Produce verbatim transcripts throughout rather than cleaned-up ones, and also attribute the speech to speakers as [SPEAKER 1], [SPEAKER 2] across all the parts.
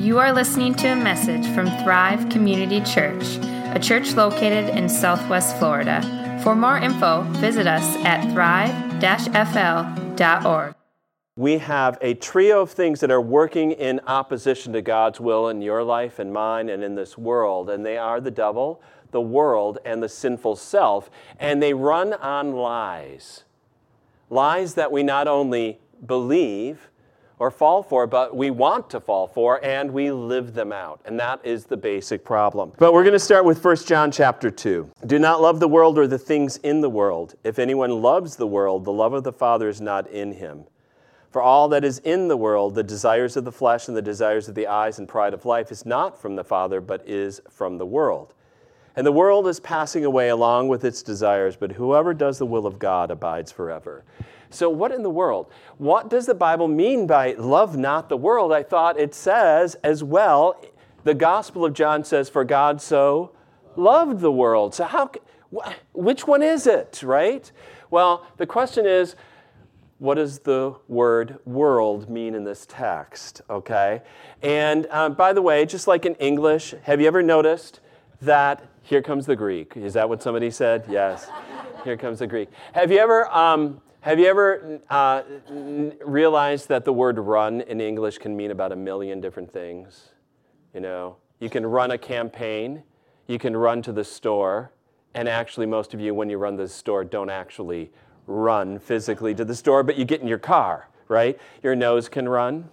[SPEAKER 1] You are listening to a message from Thrive Community Church, a church located in Southwest Florida. For more info, visit us at thrive dash f l dot org.
[SPEAKER 2] We have a trio of things that are working in opposition to God's will in your life and mine and in this world, and they are the devil, the world, and the sinful self, and they run on lies. Lies that we not only believe or fall for, but we want to fall for, and we live them out. And that is the basic problem. But we're going to start with First John chapter two. Do not love the world or the things in the world. If anyone loves the world, the love of the Father is not in him. For all that is in the world, the desires of the flesh and the desires of the eyes and pride of life, is not from the Father, but is from the world. And the world is passing away along with its desires, but whoever does the will of God abides forever. So what in the world? What does the Bible mean by love not the world? I thought it says as well, the Gospel of John says, for God so loved the world. So how? Which one is it, right? Well, the question is, what does the word world mean in this text, okay? And um, by the way, just like in English, have you ever noticed that here comes the Greek? Is that what somebody said? Yes. Here comes the Greek. Have you ever um, have you ever uh, realized that the word run in English can mean about a million different things? You know, you can run a campaign, you can run to the store, and actually most of you, when you run to the store, don't actually run physically to the store, but you get in your car, right? Your nose can run.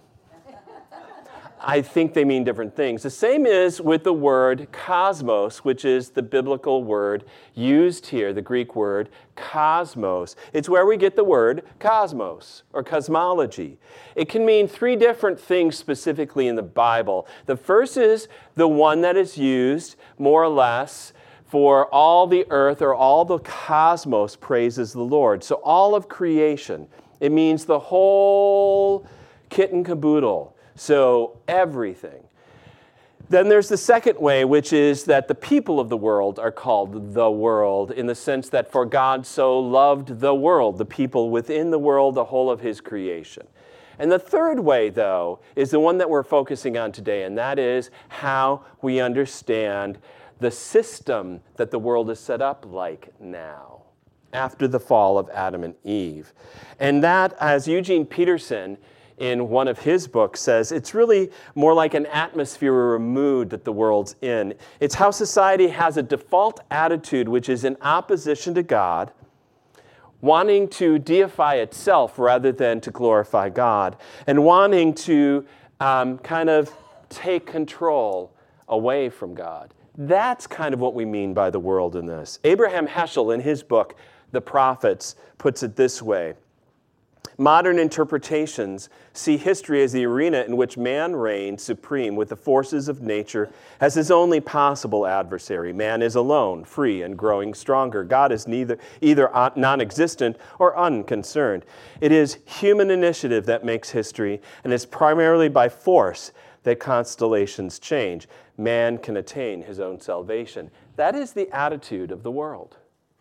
[SPEAKER 2] I think they mean different things. The same is with the word cosmos, which is the biblical word used here, the Greek word cosmos. It's where we get the word cosmos or cosmology. It can mean three different things specifically in the Bible. The first is the one that is used more or less for all the earth or all the cosmos praises the Lord. So all of creation. It means the whole kit and caboodle. So everything. Then there's the second way, which is that the people of the world are called the world, in the sense that for God so loved the world, the people within the world, the whole of his creation. And the third way, though, is the one that we're focusing on today, and that is how we understand the system that the world is set up like now, after the fall of Adam and Eve. And that, as Eugene Peterson, in one of his books, says, it's really more like an atmosphere or a mood that the world's in. It's how society has a default attitude which is in opposition to God, wanting to deify itself rather than to glorify God, and wanting to um, kind of take control away from God. That's kind of what we mean by the world in this. Abraham Heschel, in his book, The Prophets, puts it this way. Modern interpretations see history as the arena in which man reigns supreme with the forces of nature as his only possible adversary. Man is alone, free, and growing stronger. God is neither either non-existent or unconcerned. It is human initiative that makes history, and it's primarily by force that constellations change. Man can attain his own salvation. That is the attitude of the world.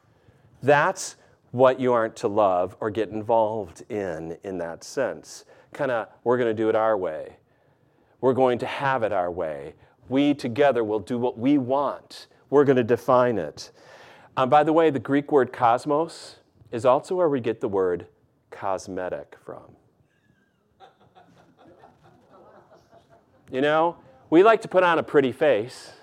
[SPEAKER 2] That's what you aren't to love or get involved in, in that sense. Kind of, we're going to do it our way. We're going to have it our way. We together will do what we want. We're going to define it. Um, by the way, the Greek word cosmos is also where we get the word cosmetic from. You know, we like to put on a pretty face.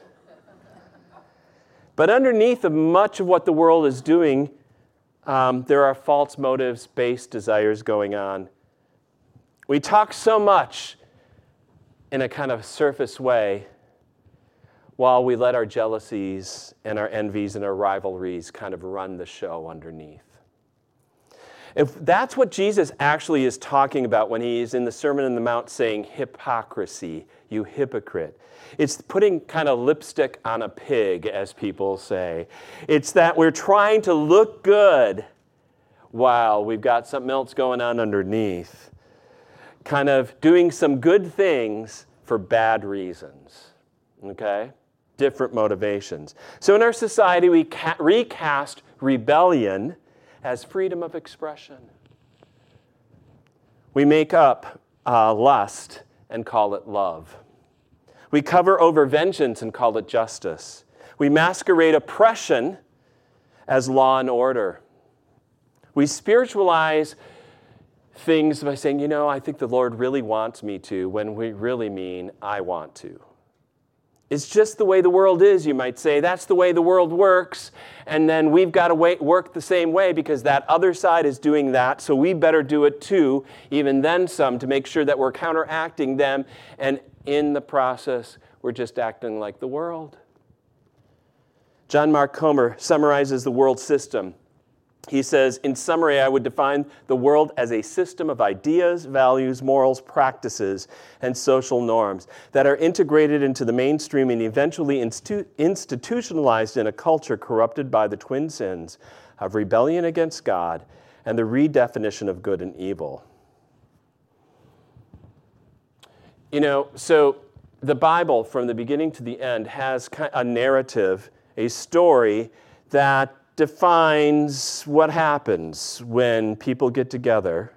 [SPEAKER 2] But underneath of much of what the world is doing, Um, there are false motives, base desires going on. We talk so much in a kind of surface way while we let our jealousies and our envies and our rivalries kind of run the show underneath. If that's what Jesus actually is talking about when he is in the Sermon on the Mount saying hypocrisy, you hypocrite. It's putting kind of lipstick on a pig, as people say. It's that we're trying to look good while we've got something else going on underneath. Kind of doing some good things for bad reasons. Okay? Different motivations. So in our society, we ca- recast rebellion as freedom of expression. We make up uh, lust and call it love. We cover over vengeance and call it justice. We masquerade oppression as law and order. We spiritualize things by saying, you know, I think the Lord really wants me to, when we really mean, I want to. It's just the way the world is, you might say. That's the way the world works. And then we've got to wait, work the same way because that other side is doing that, so we better do it too, even then some, to make sure that we're counteracting them. And in the process, we're just acting like the world. John Mark Comer summarizes the world system. He says, in summary, I would define the world as a system of ideas, values, morals, practices, and social norms that are integrated into the mainstream and eventually institu- institutionalized in a culture corrupted by the twin sins of rebellion against God and the redefinition of good and evil. You know, so the Bible, from the beginning to the end, has a narrative, a story that defines what happens when people get together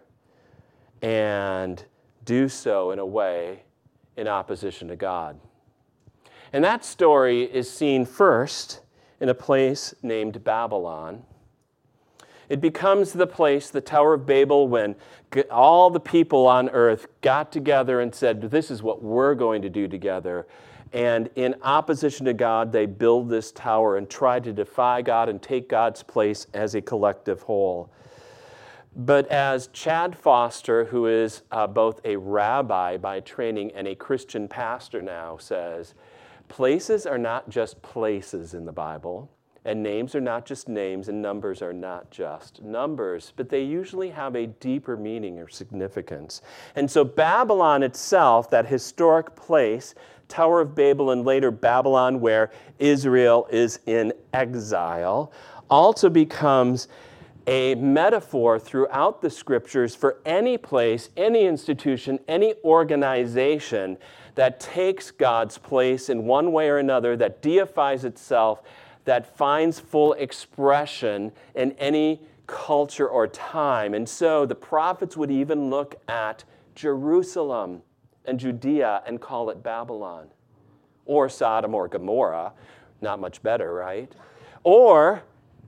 [SPEAKER 2] and do so in a way in opposition to God. And that story is seen first in a place named Babylon. It becomes the place, the Tower of Babel, when all the people on earth got together and said, this is what we're going to do together. And in opposition to God, they build this tower and try to defy God and take God's place as a collective whole. But as Chad Foster, who is uh, both a rabbi by training and a Christian pastor now, says, places are not just places in the Bible, and names are not just names, and numbers are not just numbers, but they usually have a deeper meaning or significance. And so Babylon itself, that historic place, Tower of Babel and later Babylon, where Israel is in exile, also becomes a metaphor throughout the scriptures for any place, any institution, any organization that takes God's place in one way or another, that deifies itself, that finds full expression in any culture or time. And so the prophets would even look at Jerusalem and Judea and call it Babylon, or Sodom or Gomorrah, not much better, right? Or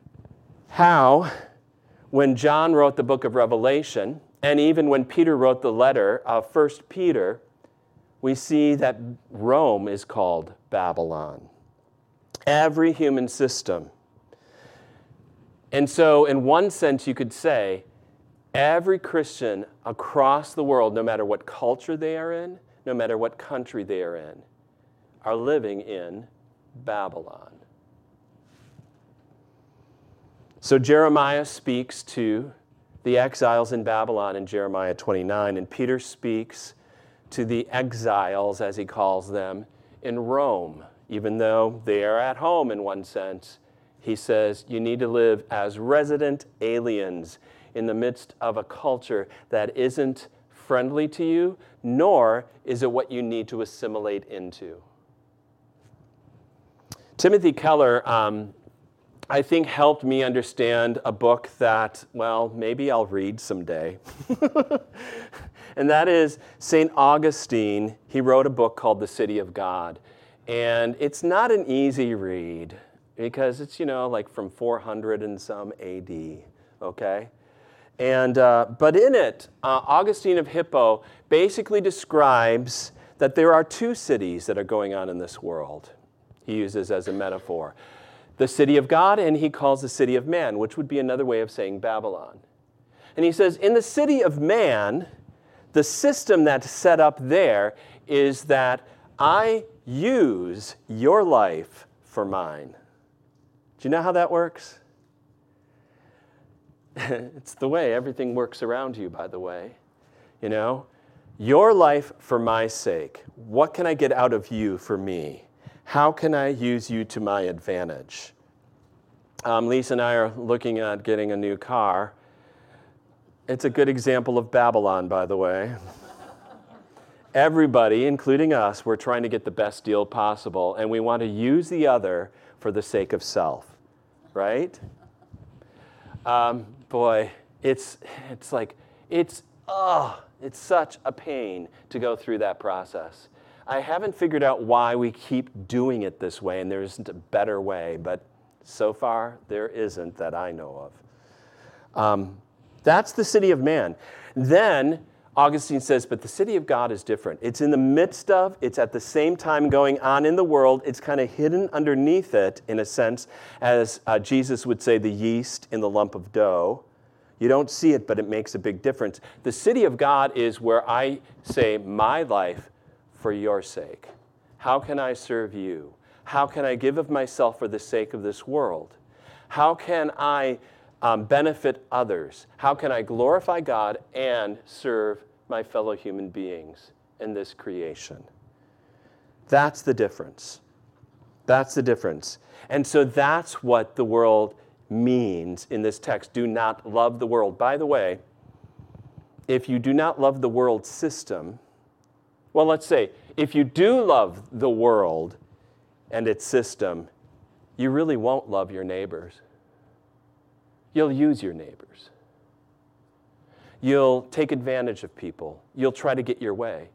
[SPEAKER 2] how, when John wrote the book of Revelation, and even when Peter wrote the letter of First Peter, we see that Rome is called Babylon. Every human system. And so, in one sense, you could say, every Christian across the world, no matter what culture they are in, no matter what country they are in, are living in Babylon. So Jeremiah speaks to the exiles in Babylon in Jeremiah twenty-nine, and Peter speaks to the exiles, as he calls them, in Rome. Even though they are at home in one sense, he says you need to live as resident aliens in the midst of a culture that isn't friendly to you, nor is it what you need to assimilate into. Timothy Keller, um, I think, helped me understand a book that, well, maybe I'll read someday. And that is Saint Augustine. He wrote a book called The City of God. And it's not an easy read because it's, you know, like from four hundred and some A D, okay? And, uh, but in it, uh, Augustine of Hippo basically describes that there are two cities that are going on in this world. He uses as a metaphor. The city of God, and he calls the city of man, which would be another way of saying Babylon. And he says, in the city of man, the system that's set up there is that I use your life for mine. Do you know how that works? It's the way everything works around you, by the way. You know, your life for my sake. What can I get out of you for me? How can I use you to my advantage? Um, Lisa and I are looking at getting a new car. It's a good example of Babylon, by the way. Everybody, including us, we're trying to get the best deal possible, and we want to use the other for the sake of self, right? Um, boy, it's it's like, it's, oh, it's such a pain to go through that process. I haven't figured out why we keep doing it this way, and there isn't a better way, but so far there isn't that I know of. Um, that's the city of man. Then Augustine says, but the city of God is different. It's in the midst of, it's at the same time going on in the world. It's kind of hidden underneath it, in a sense, as uh, Jesus would say, the yeast in the lump of dough. You don't see it, but it makes a big difference. The city of God is where I say, my life for your sake. How can I serve you? How can I give of myself for the sake of this world? How can I um, benefit others? How can I glorify God and serve my fellow human beings in this creation? That's the difference. That's the difference. And so that's what the world means in this text. Do not love the world. By the way, if you do not love the world system, well, let's say, if you do love the world and its system, you really won't love your neighbors. You'll use your neighbors. You'll take advantage of people. You'll try to get your way.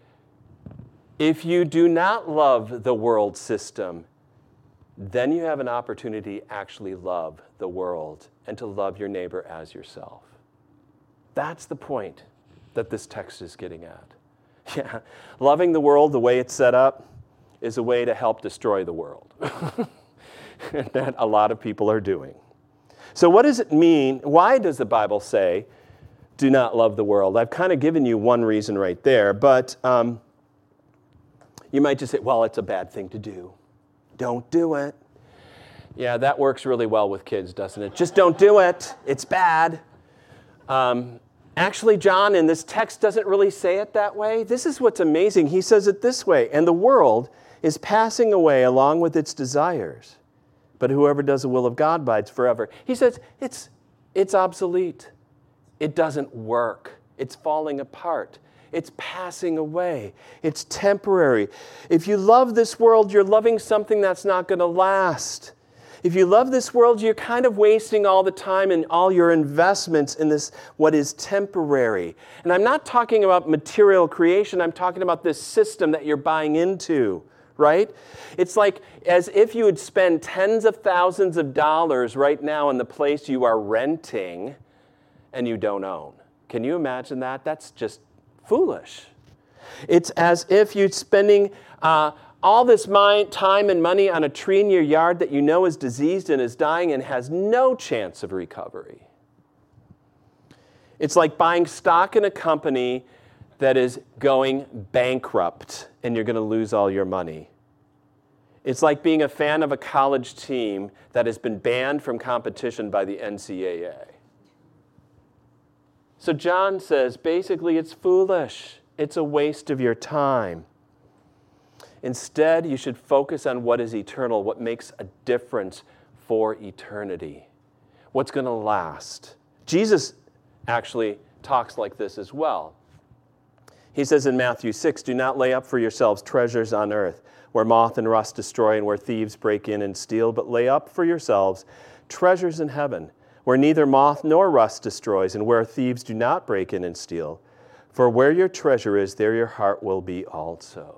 [SPEAKER 2] If you do not love the world system, then you have an opportunity to actually love the world and to love your neighbor as yourself. That's the point that this text is getting at. Yeah, loving the world the way it's set up is a way to help destroy the world. That a lot of people are doing. So what does it mean? Why does the Bible say, do not love the world? I've kind of given you one reason right there, but um, you might just say, well, it's a bad thing to do. Don't do it. Yeah, that works really well with kids, doesn't it? Just don't do it. It's bad. Um, Actually, John in this text doesn't really say it that way. This is what's amazing. He says it this way, and the world is passing away along with its desires, but whoever does the will of God abides forever. He says it's, it's obsolete. It doesn't work. It's falling apart. It's passing away. It's temporary. If you love this world, you're loving something that's not going to last. If you love this world, you're kind of wasting all the time and all your investments in this, what is temporary. And I'm not talking about material creation. I'm talking about this system that you're buying into, right? It's like as if you would spend tens of thousands of dollars right now in the place you are renting and you don't own. Can you imagine that? That's just foolish. It's as if you're spending uh, all this mind, time and money on a tree in your yard that you know is diseased and is dying and has no chance of recovery. It's like buying stock in a company that is going bankrupt and you're going to lose all your money. It's like being a fan of a college team that has been banned from competition by the N C double A. So John says, basically, it's foolish. It's a waste of your time. Instead, you should focus on what is eternal, what makes a difference for eternity, what's going to last. Jesus actually talks like this as well. He says in Matthew six, do not lay up for yourselves treasures on earth, where moth and rust destroy and where thieves break in and steal, but lay up for yourselves treasures in heaven, where neither moth nor rust destroys and where thieves do not break in and steal. For where your treasure is, there your heart will be also.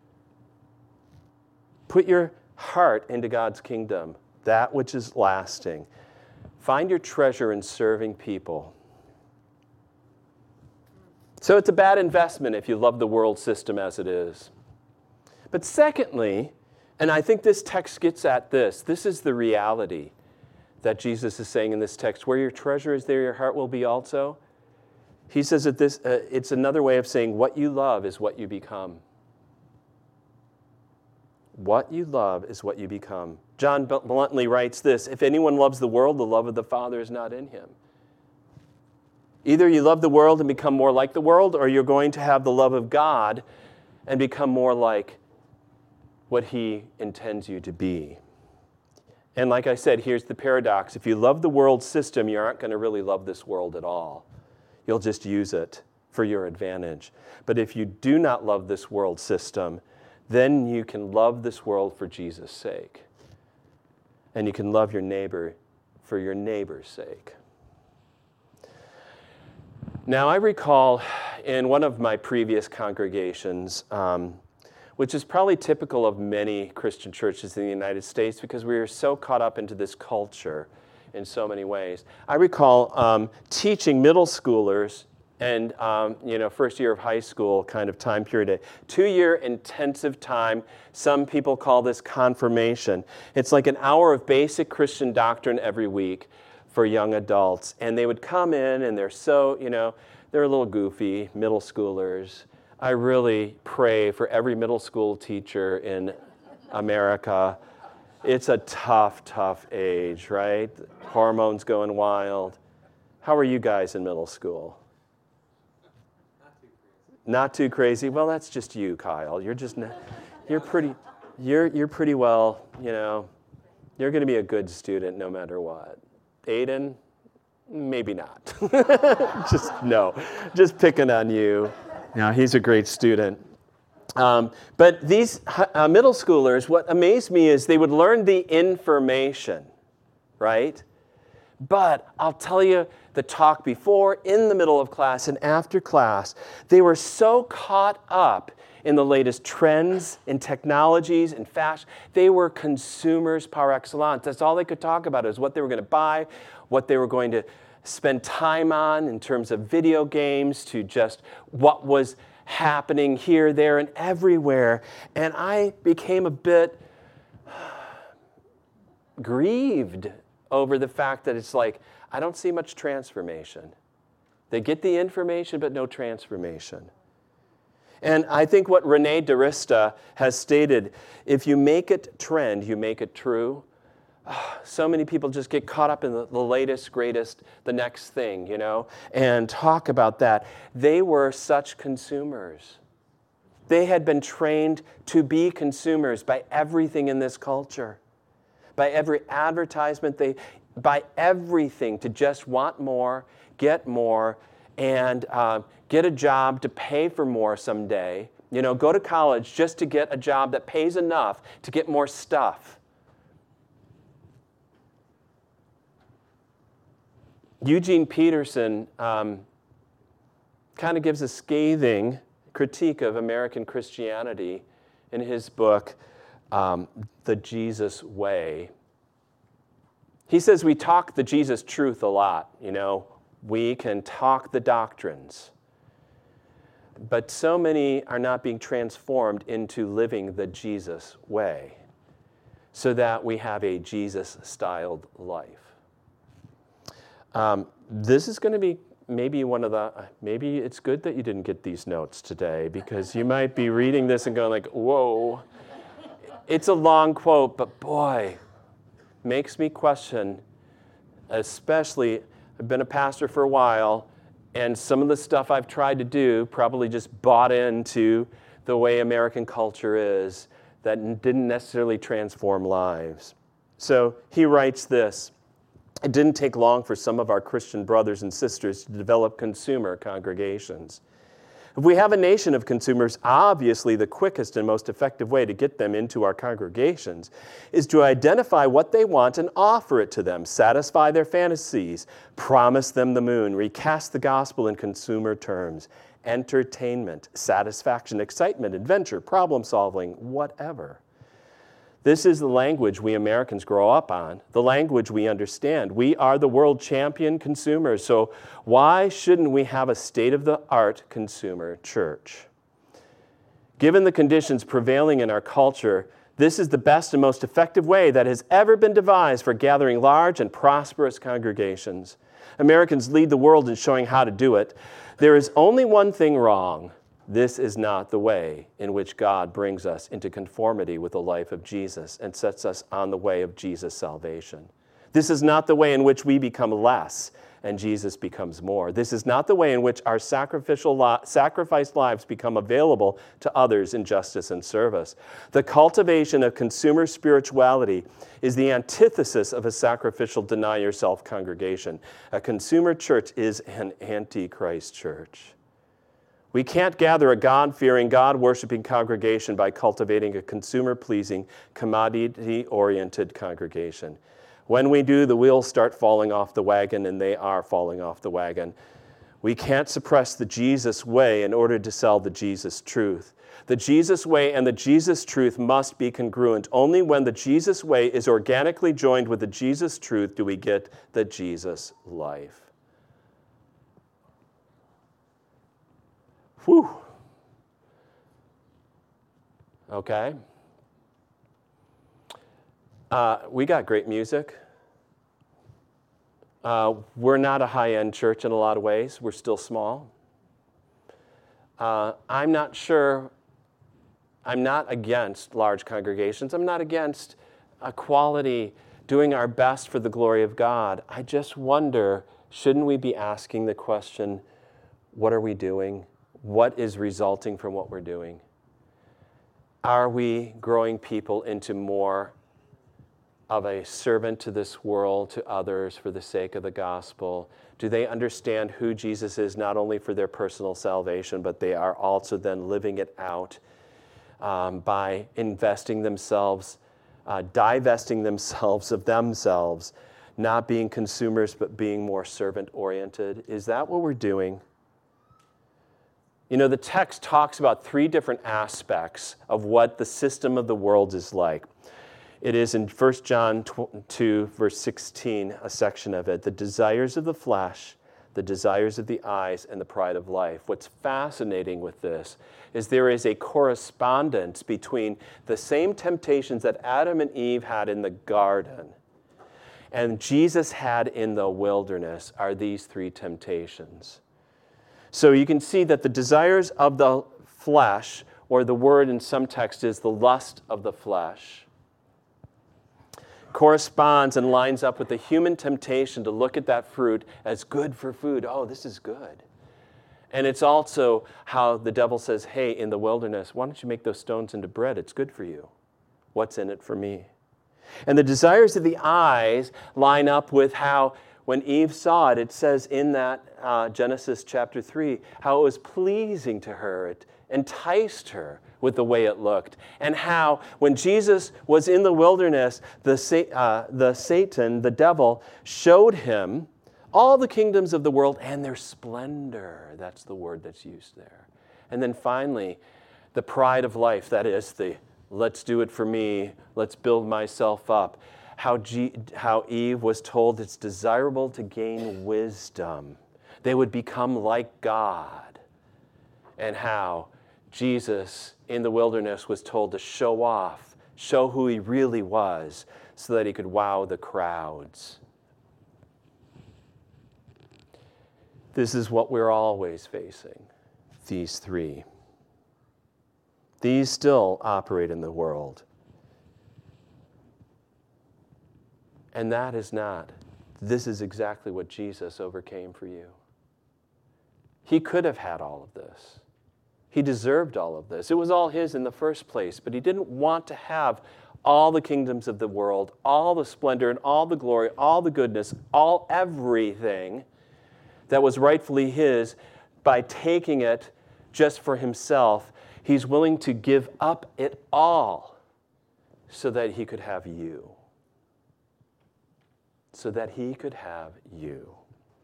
[SPEAKER 2] Put your heart into God's kingdom, that which is lasting. Find your treasure in serving people. So it's a bad investment if you love the world system as it is. But secondly, and I think this text gets at this, this is the reality that Jesus is saying in this text, where your treasure is, there your heart will be also. He says that this, uh, it's another way of saying what you love is what you become. What you love is what you become. John bluntly writes this, if anyone loves the world, the love of the Father is not in him. Either you love the world and become more like the world, or you're going to have the love of God and become more like what he intends you to be. And like I said, here's the paradox. If you love the world system, you aren't going to really love this world at all. You'll just use it for your advantage. But if you do not love this world system, then you can love this world for Jesus' sake. And you can love your neighbor for your neighbor's sake. Now, I recall in one of my previous congregations, um, which is probably typical of many Christian churches in the United States because we are so caught up into this culture in so many ways. I recall um, teaching middle schoolers and, um, you know, first year of high school kind of time period, a two-year intensive time. Some people call this confirmation. It's like an hour of basic Christian doctrine every week for young adults. And they would come in and they're so, you know, they're a little goofy, middle schoolers. I really pray for every middle school teacher in America. It's a tough, tough age, right? Hormones going wild. How are you guys in middle school? Not too crazy. Well, that's just you, Kyle. You're just, you're pretty, you're you're pretty well, you know, you're going to be a good student no matter what. Aiden, maybe not. Just no, just picking on you. Now he's a great student. Um, but these uh, middle schoolers, what amazed me is they would learn the information, right? But I'll tell you, the talk before, in the middle of class, and after class, they were so caught up in the latest trends, in technologies, in fashion. They were consumers par excellence. That's all they could talk about is what they were going to buy, what they were going to spend time on in terms of video games, to just what was happening here, there, and everywhere. And I became a bit grieved over the fact that it's like, I don't see much transformation. They get the information, but no transformation. And I think what Rene DeRista has stated, if you make it trend, you make it true. So many people just get caught up in the, the latest, greatest, the next thing, you know, and talk about that. They were such consumers. They had been trained to be consumers by everything in this culture, by every advertisement, they, by everything, to just want more, get more, and uh, get a job to pay for more someday. You know, go to college just to get a job that pays enough to get more stuff. Eugene Peterson um, kind of gives a scathing critique of American Christianity in his book, um, The Jesus Way. He says we talk the Jesus truth a lot, you know. We can talk the doctrines. But so many are not being transformed into living the Jesus way so that we have a Jesus-styled life. Um, this is going to be maybe one of the, maybe it's good that you didn't get these notes today because you might be reading this and going like, whoa. It's a long quote, but boy, makes me question, especially, I've been a pastor for a while, and some of the stuff I've tried to do probably just bought into the way American culture is that didn't necessarily transform lives. So he writes this. It didn't take long for some of our Christian brothers and sisters to develop consumer congregations. If we have a nation of consumers, obviously the quickest and most effective way to get them into our congregations is to identify what they want and offer it to them, satisfy their fantasies, promise them the moon, recast the gospel in consumer terms, entertainment, satisfaction, excitement, adventure, problem solving, whatever. This is the language we Americans grow up on, the language we understand. We are the world champion consumers, so why shouldn't we have a state-of-the-art consumer church? Given the conditions prevailing in our culture, this is the best and most effective way that has ever been devised for gathering large and prosperous congregations. Americans lead the world in showing how to do it. There is only one thing wrong. This is not the way in which God brings us into conformity with the life of Jesus and sets us on the way of Jesus' salvation. This is not the way in which we become less and Jesus becomes more. This is not the way in which our sacrificial li- sacrificed lives become available to others in justice and service. The cultivation of consumer spirituality is the antithesis of a sacrificial deny-yourself congregation. A consumer church is an antichrist church. We can't gather a God-fearing, God-worshiping congregation by cultivating a consumer-pleasing, commodity-oriented congregation. When we do, the wheels start falling off the wagon, and they are falling off the wagon. We can't suppress the Jesus way in order to sell the Jesus truth. The Jesus way and the Jesus truth must be congruent. Only when the Jesus way is organically joined with the Jesus truth do we get the Jesus life. Whew. Okay. Uh, we got great music. Uh, we're not a high-end church in a lot of ways. We're still small. Uh, I'm not sure, I'm not against large congregations. I'm not against a quality, doing our best for the glory of God. I just wonder, shouldn't we be asking the question, what are we doing? What is resulting from what we're doing? Are we growing people into more of a servant to this world, to others, for the sake of the gospel? Do they understand who Jesus is, not only for their personal salvation, but they are also then living it out um, by investing themselves, uh, divesting themselves of themselves, not being consumers, but being more servant-oriented? Is that what we're doing? You know, the text talks about three different aspects of what the system of the world is like. It is in First John two, verse sixteen, a section of it, the desires of the flesh, the desires of the eyes, and the pride of life. What's fascinating with this is there is a correspondence between the same temptations that Adam and Eve had in the garden and Jesus had in the wilderness are these three temptations. So you can see that the desires of the flesh, or the word in some text is the lust of the flesh, corresponds and lines up with the human temptation to look at that fruit as good for food. Oh, this is good. And it's also how the devil says, hey, in the wilderness, why don't you make those stones into bread? It's good for you. What's in it for me? And the desires of the eyes line up with how when Eve saw it, it says in that uh, Genesis chapter three, how it was pleasing to her. It enticed her with the way it looked. And how when Jesus was in the wilderness, the, uh, the Satan, the devil, showed him all the kingdoms of the world and their splendor. That's the word that's used there. And then finally, the pride of life, that is the let's do it for me, let's build myself up. How, G, how Eve was told it's desirable to gain wisdom. They would become like God. And how Jesus in the wilderness was told to show off, show who he really was, so that he could wow the crowds. This is what we're always facing, these three. These still operate in the world. And that is not. This is exactly what Jesus overcame for you. He could have had all of this. He deserved all of this. It was all his in the first place, but he didn't want to have all the kingdoms of the world, all the splendor and all the glory, all the goodness, all everything that was rightfully his. By taking it just for himself, he's willing to give up it all so that he could have you. So that he could have you.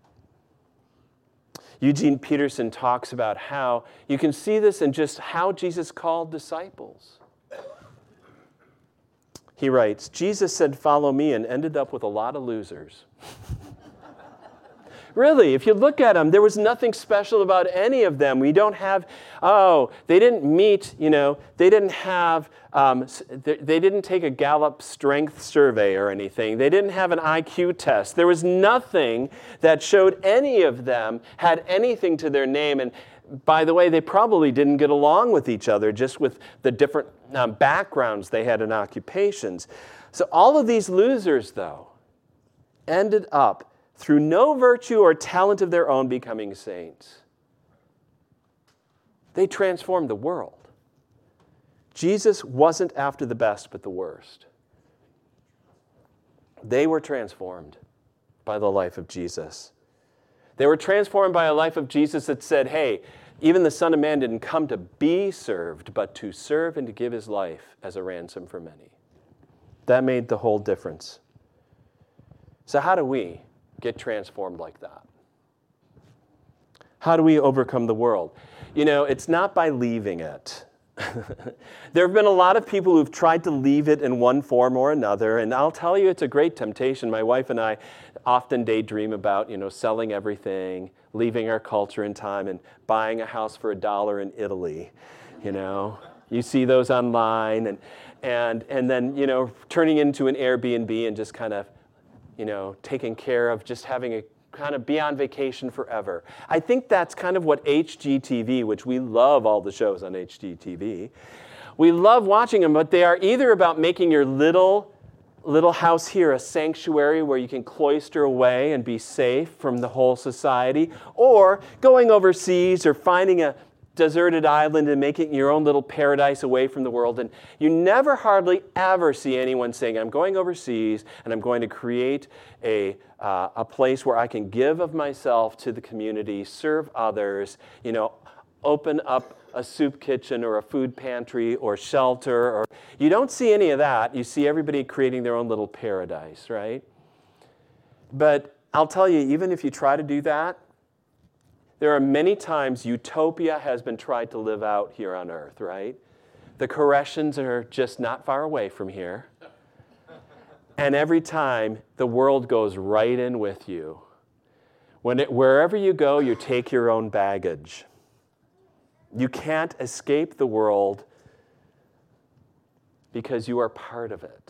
[SPEAKER 2] Eugene Peterson talks about how you can see this in just how Jesus called disciples. He writes, Jesus said, "Follow me," and ended up with a lot of losers. Really, if you look at them, there was nothing special about any of them. We don't have, oh, they didn't meet, you know, they didn't have, um, they didn't take a Gallup strength survey or anything. They didn't have an I Q test. There was nothing that showed any of them had anything to their name. And by the way, they probably didn't get along with each other, just with the different um, backgrounds they had in occupations. So all of these losers, though, ended up through no virtue or talent of their own becoming saints. They transformed the world. Jesus wasn't after the best, but the worst. They were transformed by the life of Jesus. They were transformed by a life of Jesus that said, hey, even the Son of Man didn't come to be served, but to serve and to give his life as a ransom for many. That made the whole difference. So how do we get transformed like that? How do we overcome the world? You know, it's not by leaving it. There have been a lot of people who've tried to leave it in one form or another, and I'll tell you, it's a great temptation. My wife and I often daydream about, you know, selling everything, leaving our culture in time, and buying a house for a dollar in Italy. You know, you see those online, and and and then, you know, turning into an Airbnb and just kind of, you know, taking care of just having a kind of be on vacation forever. I think that's kind of what H G T V, which we love all the shows on H G T V. We love watching them, but they are either about making your little, little house here a sanctuary where you can cloister away and be safe from the whole society, or going overseas or finding a deserted island and making your own little paradise away from the world. And you never hardly ever see anyone saying, I'm going overseas and I'm going to create a, uh, a place where I can give of myself to the community, serve others, you know, open up a soup kitchen or a food pantry or shelter. Or you don't see any of that. You see everybody creating their own little paradise, right? But I'll tell you, even if you try to do that, there are many times utopia has been tried to live out here on earth, right? The Koreshans are just not far away from here. And every time, the world goes right in with you. When it, wherever you go, you take your own baggage. You can't escape the world because you are part of it.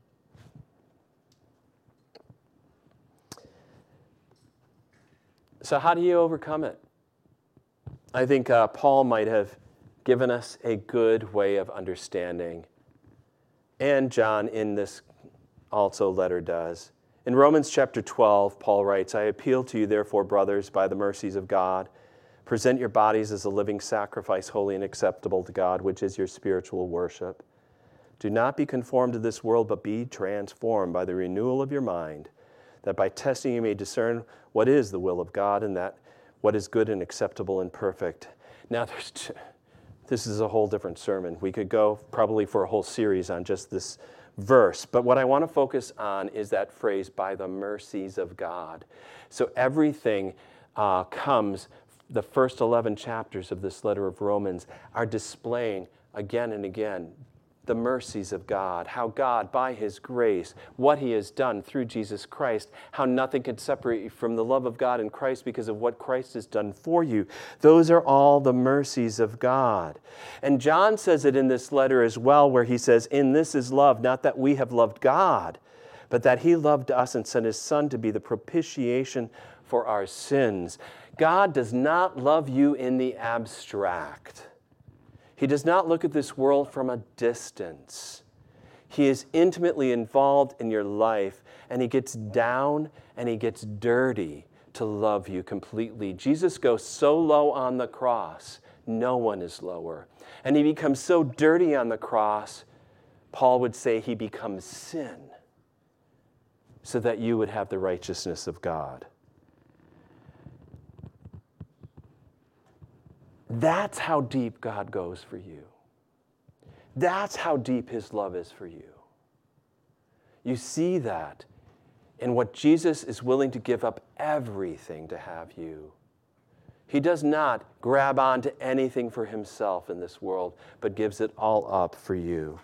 [SPEAKER 2] So how do you overcome it? I think uh, Paul might have given us a good way of understanding. And John in this also letter does. In Romans chapter twelve, Paul writes, I appeal to you, therefore, brothers, by the mercies of God, present your bodies as a living sacrifice, holy and acceptable to God, which is your spiritual worship. Do not be conformed to this world, but be transformed by the renewal of your mind, that by testing you may discern what is the will of God, and that what is good and acceptable and perfect. Now, there's t- this is a whole different sermon. We could go probably for a whole series on just this verse, but what I want to focus on is that phrase, by the mercies of God. So everything uh, comes, the first eleven chapters of this letter of Romans are displaying again and again the mercies of God, how God, by His grace, what He has done through Jesus Christ, how nothing can separate you from the love of God in Christ because of what Christ has done for you. Those are all the mercies of God. And John says it in this letter as well, where he says, in this is love, not that we have loved God, but that He loved us and sent His Son to be the propitiation for our sins. God does not love you in the abstract. He does not look at this world from a distance. He is intimately involved in your life, and He gets down and He gets dirty to love you completely. Jesus goes so low on the cross, no one is lower. And He becomes so dirty on the cross, Paul would say He becomes sin, so that you would have the righteousness of God. That's how deep God goes for you. That's how deep His love is for you. You see that in what Jesus is willing to give up everything to have you. He does not grab onto anything for Himself in this world, but gives it all up for you.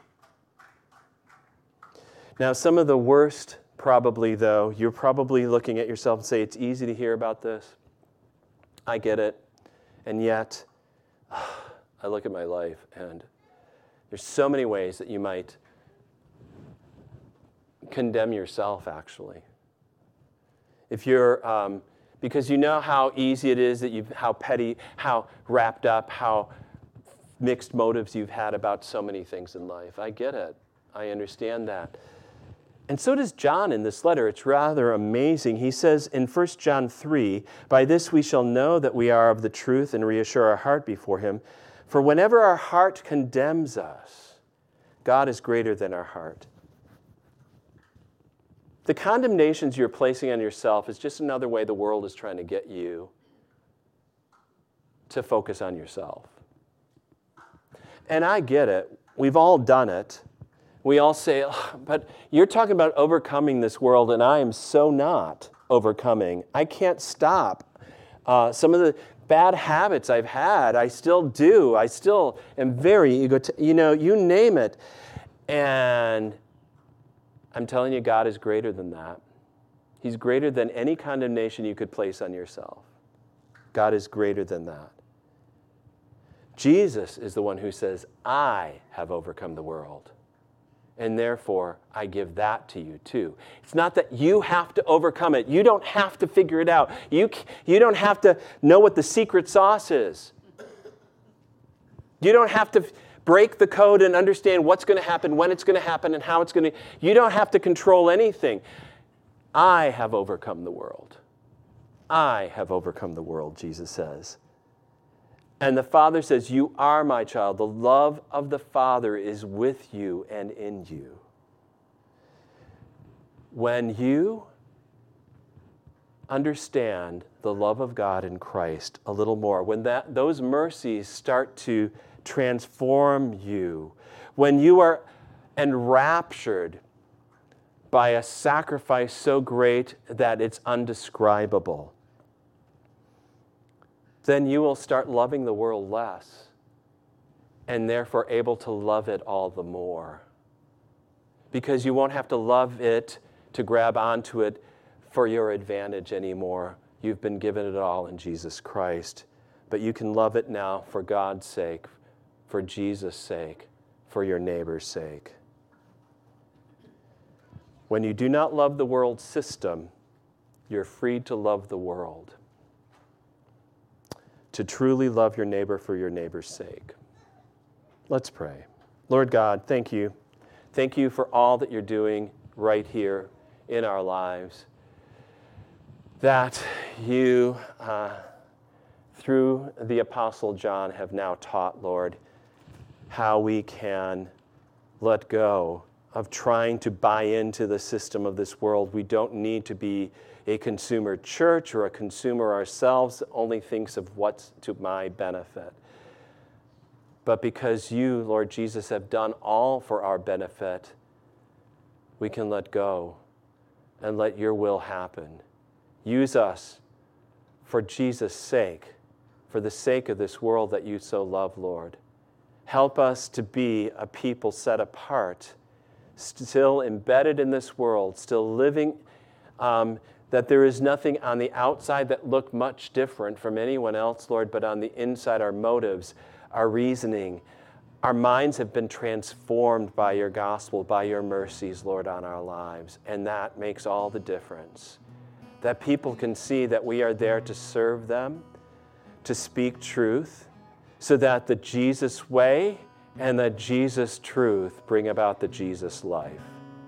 [SPEAKER 2] Now, some of the worst, probably, though, you're probably looking at yourself and say, it's easy to hear about this. I get it. And yet, I look at my life, and there's so many ways that you might condemn yourself, actually. If you're, um, because you know how easy it is that you've, how petty, how wrapped up, how mixed motives you've had about so many things in life. I get it. I understand that. And so does John in this letter. It's rather amazing. He says in First John three, by this we shall know that we are of the truth and reassure our heart before Him. For whenever our heart condemns us, God is greater than our heart. The condemnations you're placing on yourself is just another way the world is trying to get you to focus on yourself. And I get it. We've all done it. We all say, oh, but you're talking about overcoming this world, and I am so not overcoming. I can't stop. Uh, some of the bad habits I've had. I still do. I still am very egotistic. You know, you name it. And I'm telling you, God is greater than that. He's greater than any condemnation you could place on yourself. God is greater than that. Jesus is the one who says, I have overcome the world. And therefore, I give that to you too. It's not that you have to overcome it. You don't have to figure it out. You, you don't have to know what the secret sauce is. You don't have to break the code and understand what's going to happen, when it's going to happen, and how it's going to... You don't have to control anything. I have overcome the world. I have overcome the world, Jesus says. And the Father says, you are my child. The love of the Father is with you and in you. When you understand the love of God in Christ a little more, when that, those mercies start to transform you, when you are enraptured by a sacrifice so great that it's undescribable, then you will start loving the world less and therefore able to love it all the more. Because you won't have to love it to grab onto it for your advantage anymore. You've been given it all in Jesus Christ. But you can love it now for God's sake, for Jesus' sake, for your neighbor's sake. When you do not love the world system, you're free to love the world. To truly love your neighbor for your neighbor's sake. Let's pray. Lord God, thank you. Thank you for all that you're doing right here in our lives. That you, uh, through the Apostle John, have now taught, Lord, how we can let go of trying to buy into the system of this world. We don't need to be a consumer church or a consumer ourselves that only thinks of what's to my benefit. But because you, Lord Jesus, have done all for our benefit, we can let go and let your will happen. Use us for Jesus' sake, for the sake of this world that you so love, Lord. Help us to be a people set apart, still embedded in this world, still living, um, that there is nothing on the outside that look much different from anyone else, Lord, but on the inside, our motives, our reasoning, our minds have been transformed by your gospel, by your mercies, Lord, on our lives. And that makes all the difference. That people can see that we are there to serve them, to speak truth, so that the Jesus way and the Jesus truth bring about the Jesus life.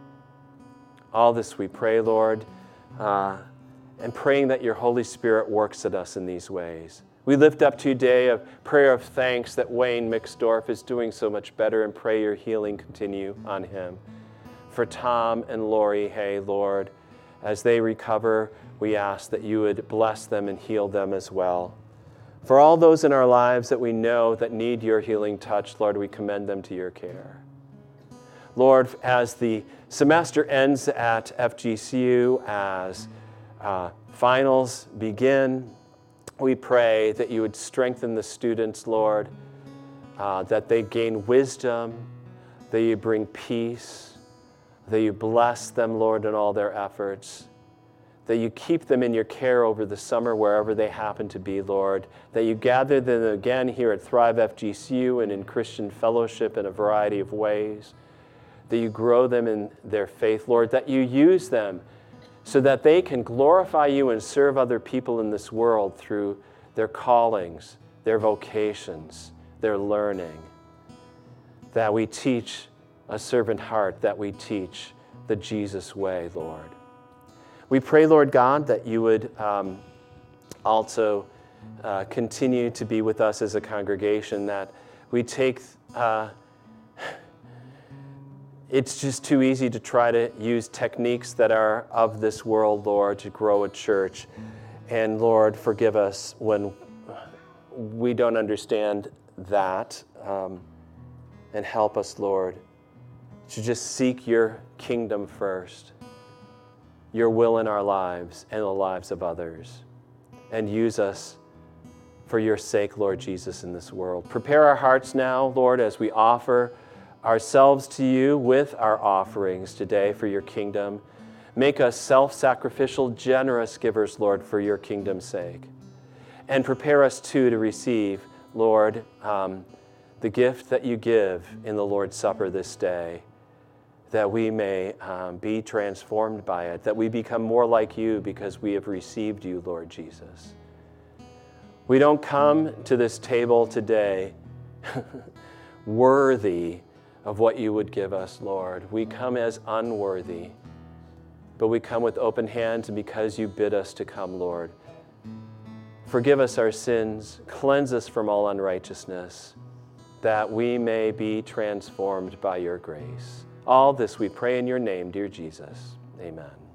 [SPEAKER 2] All this we pray, Lord, uh, and praying that your Holy Spirit works at us in these ways. We lift up today a prayer of thanks that Wayne Mixdorf is doing so much better, and pray your healing continue on him. For Tom and Lori Hay, Lord, as they recover, we ask that you would bless them and heal them as well. For all those in our lives that we know that need your healing touch, Lord, we commend them to your care. Lord, as the semester ends at F G C U, as uh, finals begin, we pray that you would strengthen the students, Lord, uh, that they gain wisdom, that you bring peace, that you bless them, Lord, in all their efforts, that you keep them in your care over the summer wherever they happen to be, Lord, that you gather them again here at Thrive F G C U and in Christian fellowship in a variety of ways, that you grow them in their faith, Lord, that you use them so that they can glorify you and serve other people in this world through their callings, their vocations, their learning, that we teach a servant heart, that we teach the Jesus way, Lord. We pray, Lord God, that you would um, also uh, continue to be with us as a congregation, that we take... Uh, It's just too easy to try to use techniques that are of this world, Lord, to grow a church. And Lord, forgive us when we don't understand that. Um, and help us, Lord, to just seek your kingdom first, your will in our lives and the lives of others. And use us for your sake, Lord Jesus, in this world. Prepare our hearts now, Lord, as we offer ourselves to you with our offerings today for your kingdom. Make us self-sacrificial, generous givers, Lord, for your kingdom's sake. And prepare us, too, to receive, Lord, um, the gift that you give in the Lord's Supper this day, that we may um, be transformed by it, that we become more like you because we have received you, Lord Jesus. We don't come to this table today worthy of what you would give us, Lord. We come as unworthy, but we come with open hands, and because you bid us to come, Lord. Forgive us our sins, cleanse us from all unrighteousness, that we may be transformed by your grace. All this we pray in your name, dear Jesus. Amen.